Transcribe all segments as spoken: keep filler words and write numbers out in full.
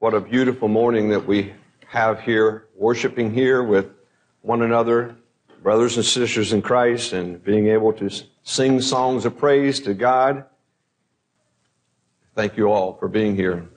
What a beautiful morning that we have here, worshiping here with one another, brothers and sisters in Christ, and being able to sing songs of praise to God. Thank you all for being here.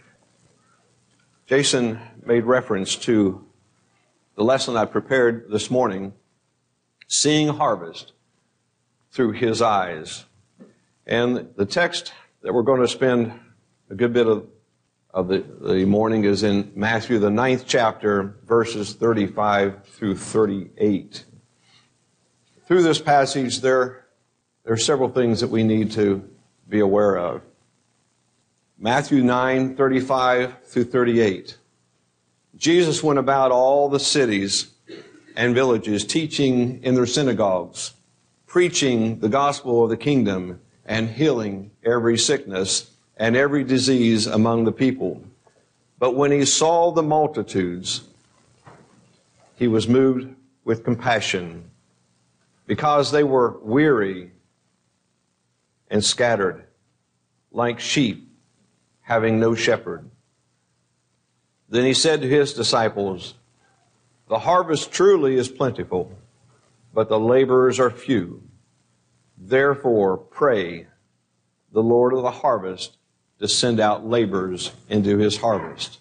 Jason made reference to the lesson I prepared this morning, Seeing Harvest Through His Eyes. And the text that we're going to spend a good bit of, of the, the morning is in Matthew, the ninth chapter, verses thirty-five through thirty-eight. Through this passage, there, there are several things that we need to be aware of. Matthew nine, thirty-five through thirty-eight. Jesus went about all the cities and villages, teaching in their synagogues, preaching the gospel of the kingdom, and healing every sickness and every disease among the people. But when he saw the multitudes, he was moved with compassion, because they were weary and scattered, like sheep having no shepherd. Then he said to his disciples, "The harvest truly is plentiful, but the laborers are few. Therefore pray the Lord of the harvest to send out laborers into his harvest."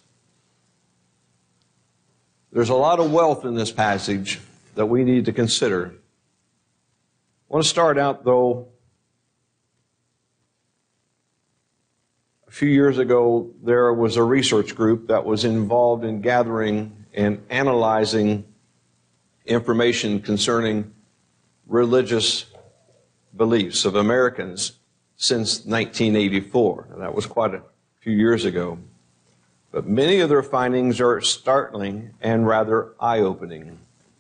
There's a lot of wealth in this passage that we need to consider. I want to start out, though. A few years ago, there was a research group that was involved in gathering and analyzing information concerning religious beliefs of Americans since nineteen eighty-four. That was quite a few years ago. But many of their findings are startling and rather eye-opening.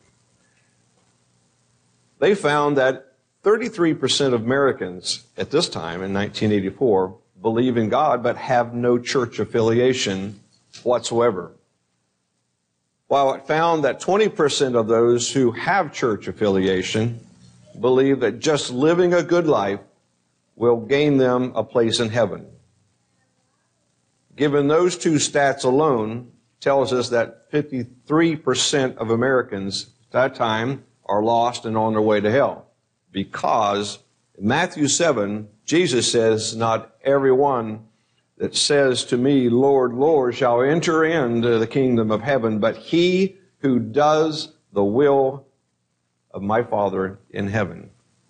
They found that thirty-three percent of Americans at this time in nineteen eighty-four believe in God but have no church affiliation whatsoever. While it found that twenty percent of those who have church affiliation believe that just living a good life will gain them a place in heaven. Given those two stats alone, tells us that fifty-three percent of Americans at that time are lost and on their way to hell. Because in Matthew seven, Jesus says, "Not everyone that says to me, 'Lord, Lord,' shall enter into the kingdom of heaven, but he who does the will of my Father in heaven."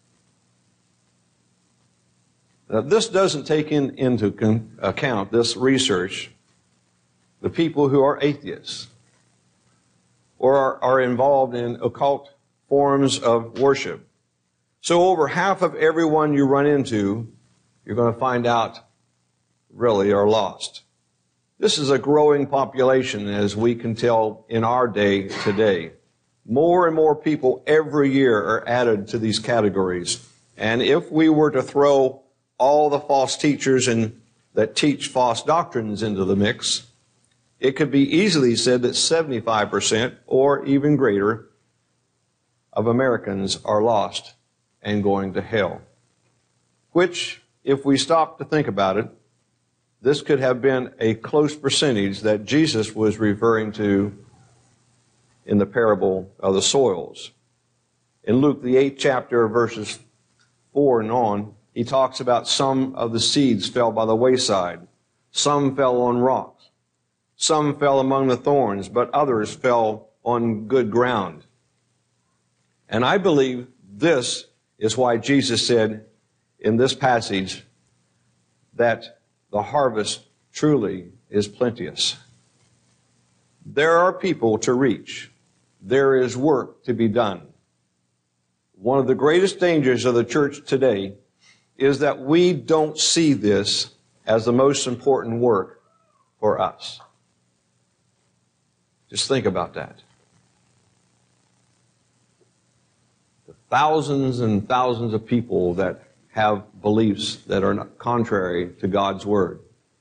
Now, this doesn't take in, into con- account, this research, the people who are atheists or are, are involved in occult forms of worship. So over half of everyone you run into, you're going to find out really are lost. This is a growing population, as we can tell in our day today. More and more people every year are added to these categories. And if we were to throw all the false teachers and that teach false doctrines into the mix, it could be easily said that seventy-five percent or even greater of Americans are lost and going to hell. Which, if we stop to think about it, this could have been a close percentage that Jesus was referring to in the parable of the soils. In Luke, the eighth chapter, verses four and on, he talks about some of the seeds fell by the wayside. Some fell on rocks. Some fell among the thorns, but others fell on good ground. And I believe this is why Jesus said in this passage that the harvest truly is plenteous. There are people to reach. There is work to be done. One of the greatest dangers of the church today is that we don't see this as the most important work for us. Just think about that. The thousands and thousands of people that have beliefs that are not contrary to God's Word,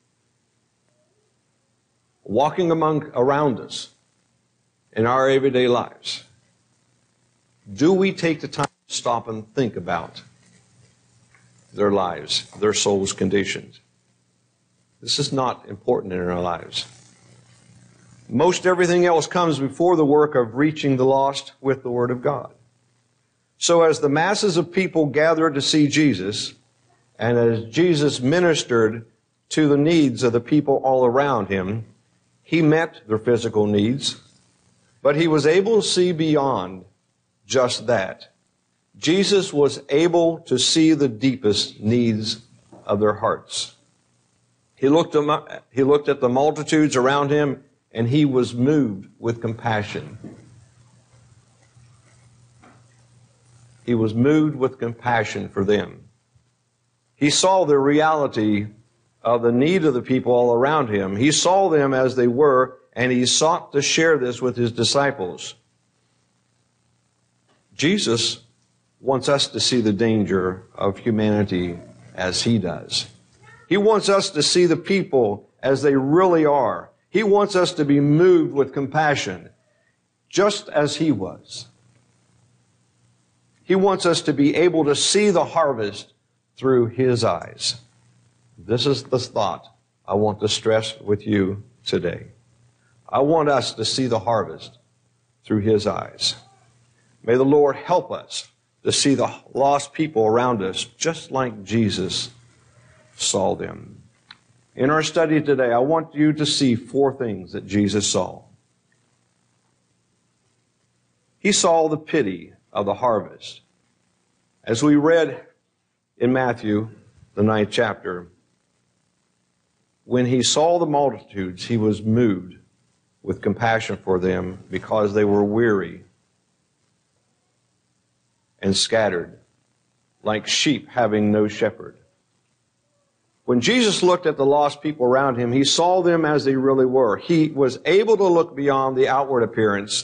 walking among around us in our everyday lives. Do we take the time to stop and think about their lives, their soul's conditions? This is not important in our lives. Most everything else comes before the work of reaching the lost with the Word of God. So as the masses of people gathered to see Jesus, and as Jesus ministered to the needs of the people all around him, he met their physical needs, but he was able to see beyond just that. Jesus was able to see the deepest needs of their hearts. He looked, he looked at the multitudes around him, and he was moved with compassion. He was moved with compassion for them. He saw the reality of the need of the people all around him. He saw them as they were, and he sought to share this with his disciples. Jesus wants us to see the danger of humanity as he does. He wants us to see the people as they really are. He wants us to be moved with compassion, just as he was. He wants us to be able to see the harvest through his eyes. This is the thought I want to stress with you today. I want us to see the harvest through his eyes. May the Lord help us to see the lost people around us just like Jesus saw them. In our study today, I want you to see four things that Jesus saw. He saw the pity of the harvest. As we read in Matthew, the ninth chapter, when he saw the multitudes, he was moved with compassion for them because they were weary and scattered, like sheep having no shepherd. When Jesus looked at the lost people around him, he saw them as they really were. He was able to look beyond the outward appearance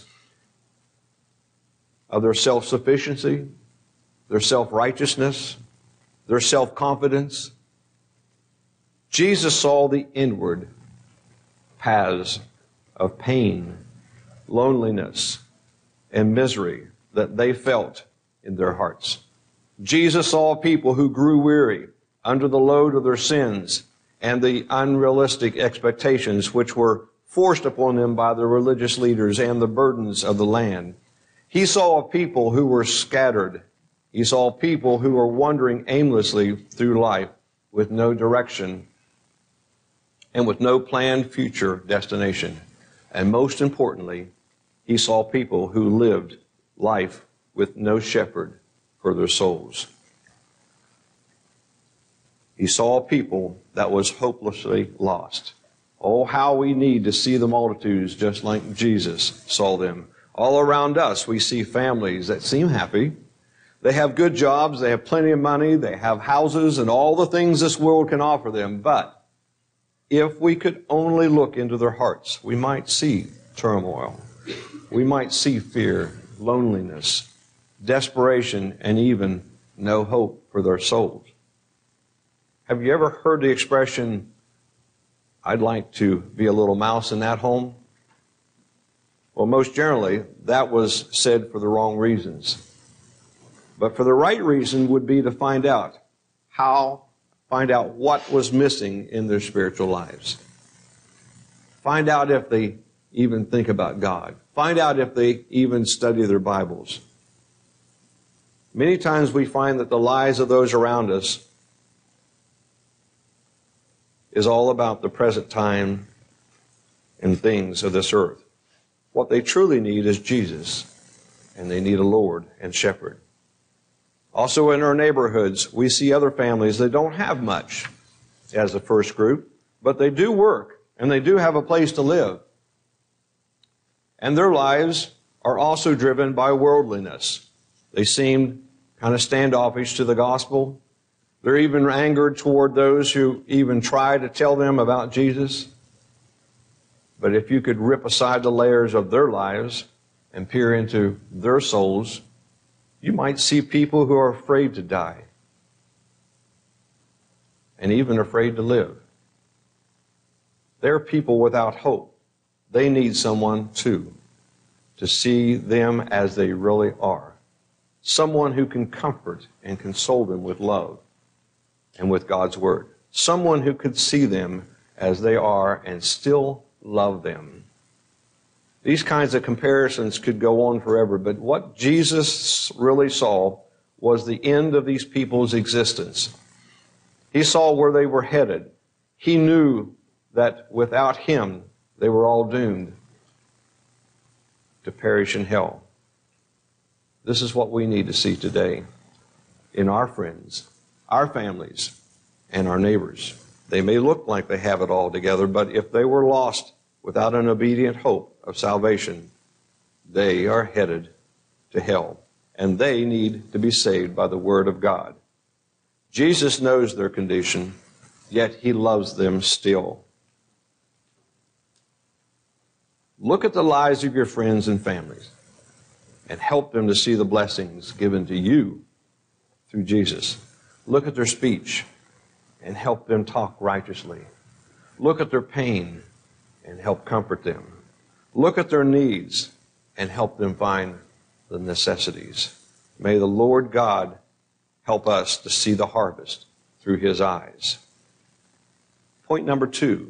of their self-sufficiency, their self-righteousness, their self-confidence. Jesus saw the inward paths of pain, loneliness, and misery that they felt in their hearts. Jesus saw people who grew weary under the load of their sins and the unrealistic expectations which were forced upon them by the religious leaders and the burdens of the land. He saw people who were scattered. He saw people who were wandering aimlessly through life with no direction and with no planned future destination. And most importantly, he saw people who lived life with no shepherd for their souls. He saw people that was hopelessly lost. Oh, how we need to see the multitudes just like Jesus saw them. All around us, we see families that seem happy. They have good jobs, they have plenty of money, they have houses and all the things this world can offer them. But if we could only look into their hearts, we might see turmoil. We might see fear, loneliness, desperation, and even no hope for their souls. Have you ever heard the expression, "I'd like to be a little mouse in that home"? Well, most generally, that was said for the wrong reasons. But for the right reason would be to find out how, find out what was missing in their spiritual lives. Find out if they even think about God. Find out if they even study their Bibles. Many times we find that the lives of those around us is all about the present time and things of this earth. What they truly need is Jesus, and they need a Lord and shepherd. Also in our neighborhoods, we see other families that don't have much as a first group, but they do work, and they do have a place to live. And their lives are also driven by worldliness. They seem kind of standoffish to the gospel. They're even angered toward those who even try to tell them about Jesus. But if you could rip aside the layers of their lives and peer into their souls, you might see people who are afraid to die and even afraid to live. They're people without hope. They need someone, too, to see them as they really are. Someone who can comfort and console them with love and with God's Word. Someone who could see them as they are and still love them. These kinds of comparisons could go on forever, but what Jesus really saw was the end of these people's existence. He saw where they were headed. He knew that without him, they were all doomed to perish in hell. This is what we need to see today in our friends, our families, and our neighbors. They may look like they have it all together, but if they were lost without an obedient hope of salvation, they are headed to hell, and they need to be saved by the Word of God. Jesus knows their condition, yet he loves them still. Look at the lives of your friends and families and help them to see the blessings given to you through Jesus. Look at their speech and help them talk righteously. Look at their pain and help comfort them. Look at their needs and help them find the necessities. May the Lord God help us to see the harvest through his eyes. Point number two.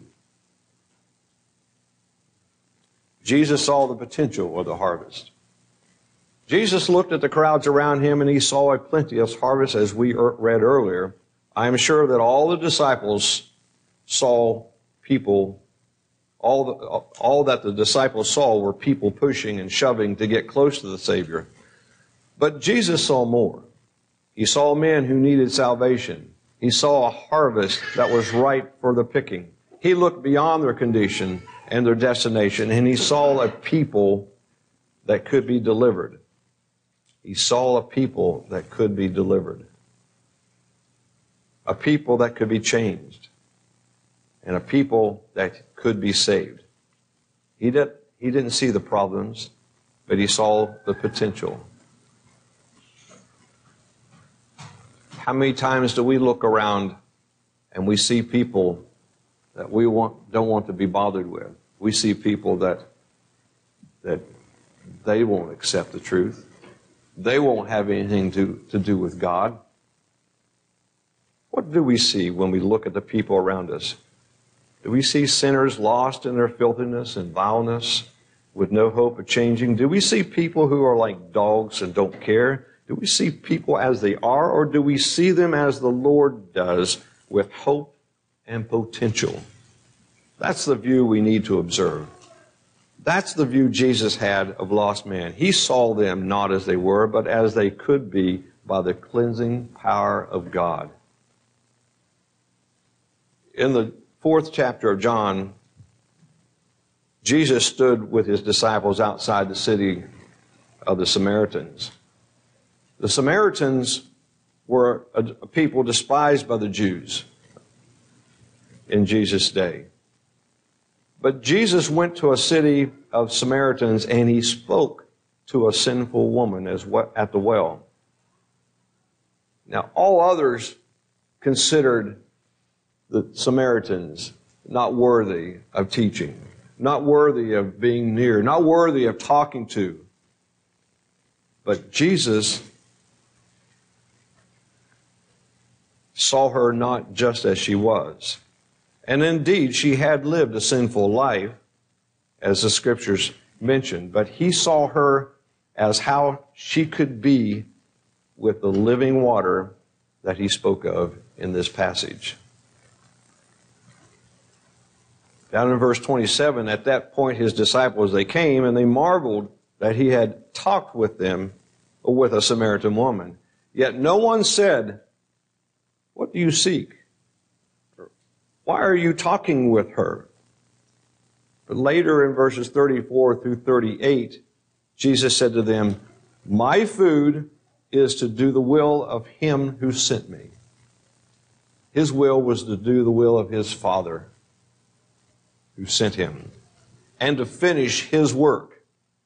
Jesus saw the potential of the harvest. Jesus looked at the crowds around him and he saw a plenteous harvest, as we read earlier. I am sure that all the disciples saw people, all, the, all that the disciples saw were people pushing and shoving to get close to the Savior. But Jesus saw more. He saw men who needed salvation. He saw a harvest that was ripe for the picking. He looked beyond their condition and their destination, and he saw a people that could be delivered. He saw a people that could be delivered. A people that could be changed. And a people that could be saved. He, did, he didn't see the problems, but he saw the potential. How many times do we look around and we see people that we want, don't want to be bothered with? We see people that, that they won't accept the truth. They won't have anything to, to do with God. What do we see when we look at the people around us? Do we see sinners lost in their filthiness and vileness with no hope of changing? Do we see people who are like dogs and don't care? Do we see people as they are, or do we see them as the Lord does, with hope and potential? That's the view we need to observe. That's the view Jesus had of lost men. He saw them not as they were, but as they could be by the cleansing power of God. In the fourth chapter of John, Jesus stood with his disciples outside the city of the Samaritans. The Samaritans were a people despised by the Jews in Jesus' day. But Jesus went to a city of Samaritans and he spoke to a sinful woman as well, at the well. Now, all others considered the Samaritans not worthy of teaching, not worthy of being near, not worthy of talking to. But Jesus saw her not just as she was. And indeed, she had lived a sinful life, as the scriptures mentioned, but he saw her as how she could be with the living water that he spoke of in this passage. Down in verse twenty-seven, at that point his disciples, they came and they marveled that he had talked with them, or with a Samaritan woman. Yet no one said, "What do you seek?" "Why are you talking with her?" But later in verses thirty-four through thirty-eight, Jesus said to them, "My food is to do the will of him who sent me." His will was to do the will of his Father who sent him, and to finish his work.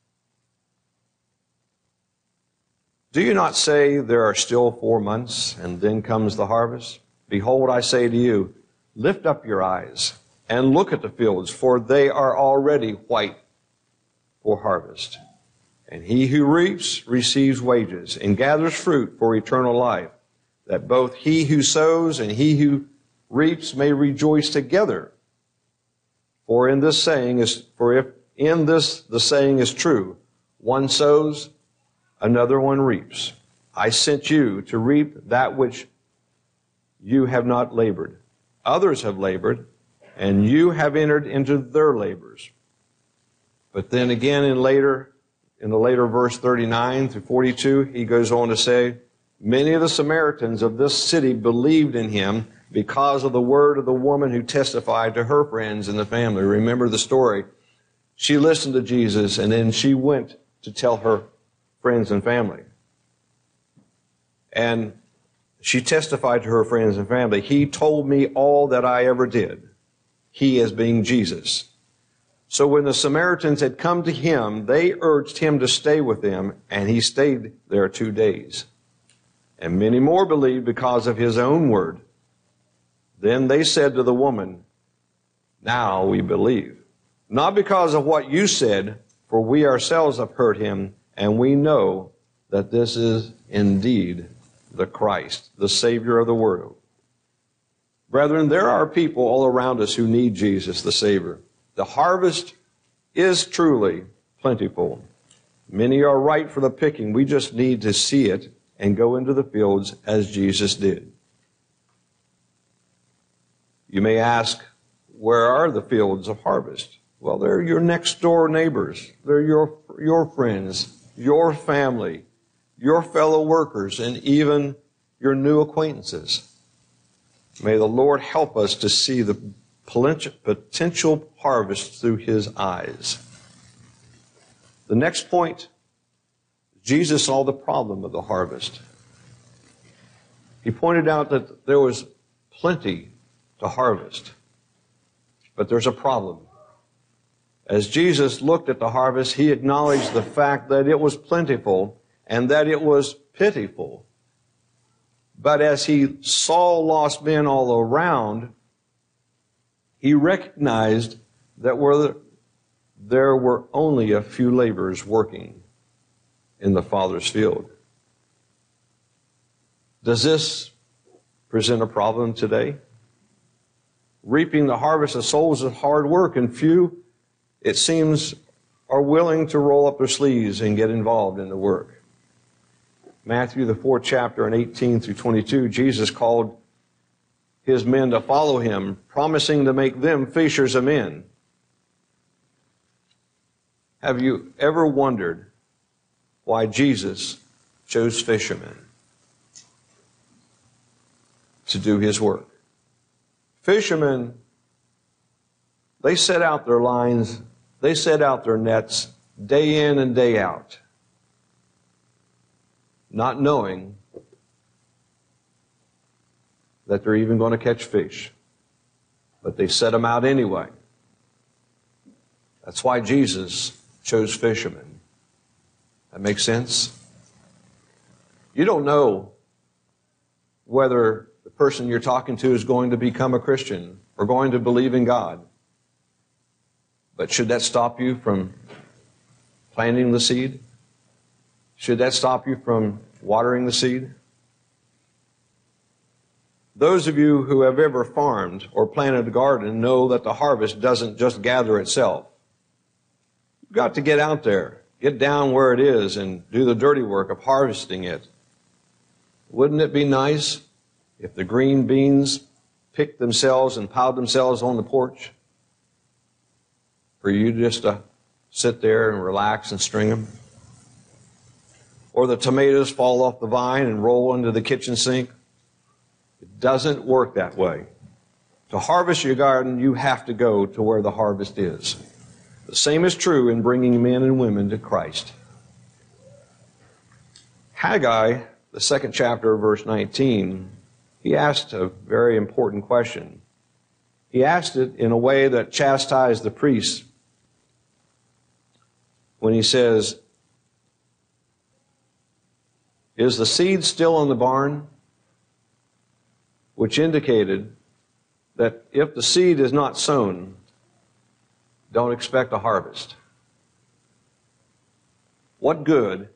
Do you not say, "There are still four months, and then comes the harvest"? Behold, I say to you, lift up your eyes and look at the fields, for they are already white for harvest. And he who reaps receives wages and gathers fruit for eternal life, that both he who sows and he who reaps may rejoice together. For in this saying is, for if in this the saying is true, one sows, another one reaps. I sent you to reap that which you have not labored. Others have labored, and you have entered into their labors. But then again in later, in the later verse thirty-nine through forty-two, he goes on to say, many of the Samaritans of this city believed in him because of the word of the woman who testified to her friends and the family. Remember the story. She listened to Jesus, and then she went to tell her friends and family. And she testified to her friends and family, he told me all that I ever did. He as being Jesus. So when the Samaritans had come to him, they urged him to stay with them, and he stayed there two days. And many more believed because of his own word. Then they said to the woman, now we believe. Not because of what you said, for we ourselves have heard him, and we know that this is indeed the Christ, the Savior of the world. Brethren, there are people all around us who need Jesus, the Savior. The harvest is truly plentiful. Many are ripe for the picking. We just need to see it and go into the fields as Jesus did. You may ask, where are the fields of harvest? Well, they're your next door neighbors. They're your, your friends, your family, your fellow workers, and even your new acquaintances. May the Lord help us to see the potential harvest through his eyes. The next point, Jesus saw the problem of the harvest. He pointed out that there was plenty to harvest, but there's a problem. As Jesus looked at the harvest, he acknowledged the fact that it was plentiful and that it was pitiful. But as he saw lost men all around, he recognized that were there were only a few laborers working in the Father's field. Does this present a problem today? Reaping the harvest of souls is hard work, and few, it seems, are willing to roll up their sleeves and get involved in the work. Matthew, the fourth chapter, and eighteen through twenty-two, Jesus called his men to follow him, promising to make them fishers of men. Have you ever wondered why Jesus chose fishermen to do his work? Fishermen, they set out their lines, they set out their nets day in and day out, not knowing that they're even going to catch fish. But they set them out anyway. That's why Jesus chose fishermen. That makes sense? You don't know whether the person you're talking to is going to become a Christian or going to believe in God. But should that stop you from planting the seed? Should that stop you from watering the seed? Those of you who have ever farmed or planted a garden know that the harvest doesn't just gather itself. You've got to get out there, get down where it is, and do the dirty work of harvesting it. Wouldn't it be nice if the green beans picked themselves and piled themselves on the porch for you just to sit there and relax and string them? Or the tomatoes fall off the vine and roll into the kitchen sink? It doesn't work that way. To harvest your garden, you have to go to where the harvest is. The same is true in bringing men and women to Christ. Haggai, the second chapter of verse nineteen, he asked a very important question. He asked it in a way that chastised the priests when he says, "Is the seed still in the barn?" Which indicated that if the seed is not sown, don't expect a harvest. What good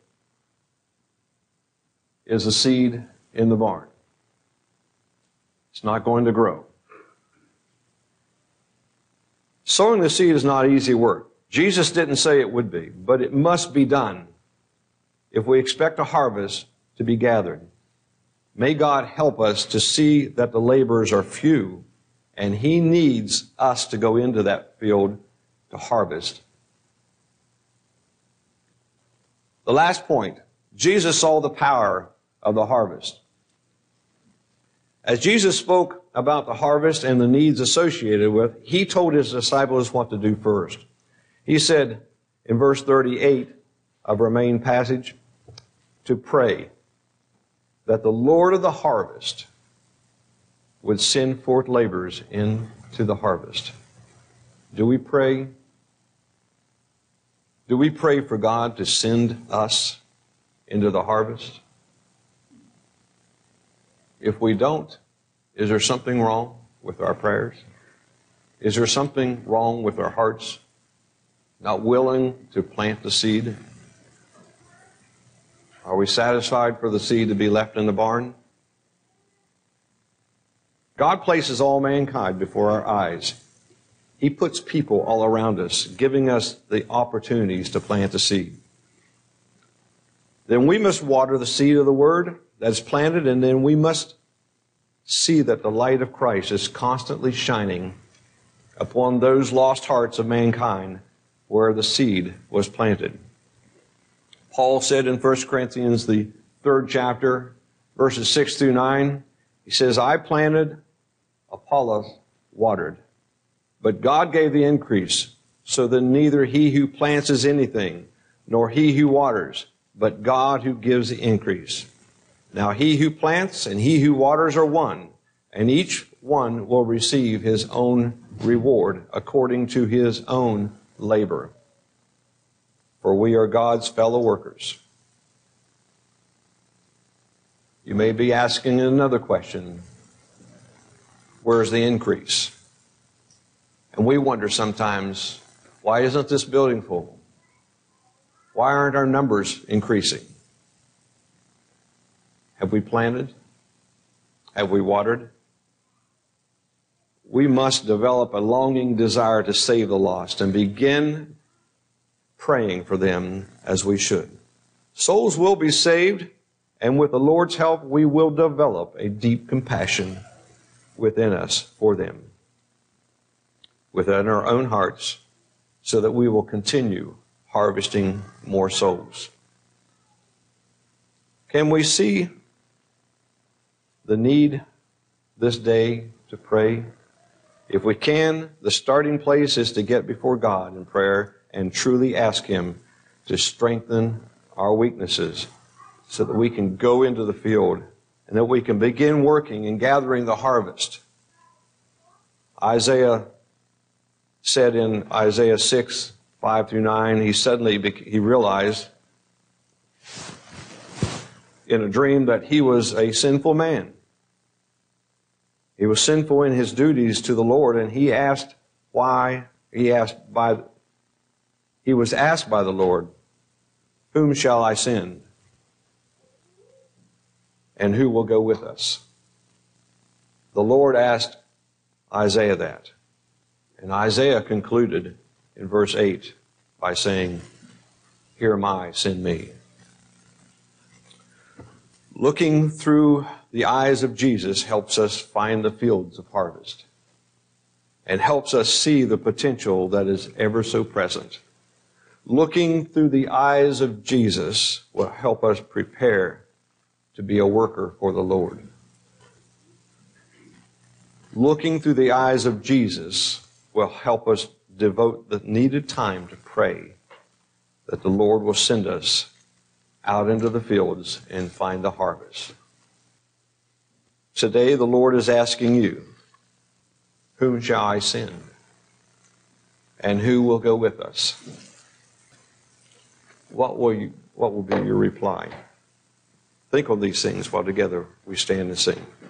is the seed in the barn? It's not going to grow. Sowing the seed is not easy work. Jesus didn't say it would be, but it must be done if we expect a harvest to be gathered. May God help us to see that the laborers are few, and He needs us to go into that field to harvest. The last point, Jesus saw the power of the harvest. As Jesus spoke about the harvest and the needs associated with it, He told His disciples what to do first. He said in verse thirty-eight of our main passage, to pray that the Lord of the harvest would send forth laborers into the harvest. Do we pray? Do we pray for God to send us into the harvest? If we don't, is there something wrong with our prayers? Is there something wrong with our hearts? Not willing to plant the seed? Are we satisfied for the seed to be left in the barn? God places all mankind before our eyes. He puts people all around us, giving us the opportunities to plant the seed. Then we must water the seed of the Word that is planted, and then we must see that the light of Christ is constantly shining upon those lost hearts of mankind where the seed was planted. Paul said in First Corinthians, the third chapter, verses six through nine, he says, I planted, Apollos watered, but God gave the increase, so that neither he who plants is anything, nor he who waters, but God who gives the increase. Now he who plants and he who waters are one, and each one will receive his own reward according to his own labor. For we are God's fellow workers. You may be asking another question. Where's the increase? And we wonder sometimes, why isn't this building full? Why aren't our numbers increasing? Have we planted? Have we watered? We must develop a longing desire to save the lost and begin praying for them as we should. Souls will be saved, and with the Lord's help, we will develop a deep compassion within us for them, within our own hearts, so that we will continue harvesting more souls. Can we see the need this day to pray? If we can, the starting place is to get before God in prayer and truly ask Him to strengthen our weaknesses so that we can go into the field and that we can begin working and gathering the harvest. Isaiah said in Isaiah six, five through nine, he suddenly he realized in a dream that he was a sinful man. He was sinful in his duties to the Lord, and he asked why, he asked by, he was asked by the Lord, whom shall I send? And who will go with us? The Lord asked Isaiah that. And Isaiah concluded in verse eight by saying, here am I, send me. Looking through the eyes of Jesus helps us find the fields of harvest and helps us see the potential that is ever so present. Looking through the eyes of Jesus will help us prepare to be a worker for the Lord. Looking through the eyes of Jesus will help us devote the needed time to pray that the Lord will send us out into the fields and find a harvest. Today the Lord is asking you, whom shall I send? And who will go with us? What will you, what will be your reply? Think on these things while together we stand and sing.